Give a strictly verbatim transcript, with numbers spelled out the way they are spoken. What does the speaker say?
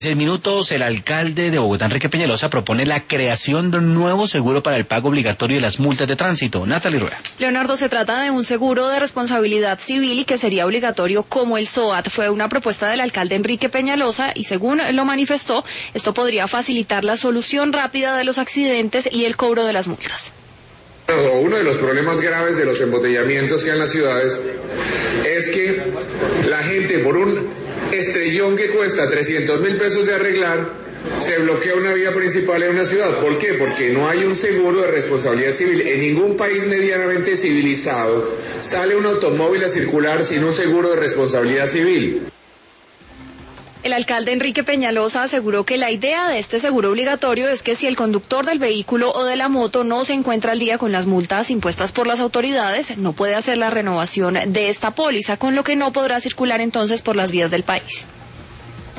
Seis minutos, el alcalde de Bogotá, Enrique Peñalosa, propone la creación de un nuevo seguro para el pago obligatorio de las multas de tránsito. Natalie Rueda. Leonardo, se trata de un seguro de responsabilidad civil y que sería obligatorio como el SOAT. Fue una propuesta del alcalde Enrique Peñalosa y, según lo manifestó, esto podría facilitar la solución rápida de los accidentes y el cobro de las multas. Uno de los problemas graves de los embotellamientos que hay en las ciudades es que la gente, por un estrellón que cuesta trescientos mil pesos de arreglar, se bloquea una vía principal en una ciudad. ¿Por qué? Porque no hay un seguro de responsabilidad civil. En ningún país medianamente civilizado sale un automóvil a circular sin un seguro de responsabilidad civil. El alcalde Enrique Peñalosa aseguró que la idea de este seguro obligatorio es que si el conductor del vehículo o de la moto no se encuentra al día con las multas impuestas por las autoridades, no puede hacer la renovación de esta póliza, con lo que no podrá circular entonces por las vías del país.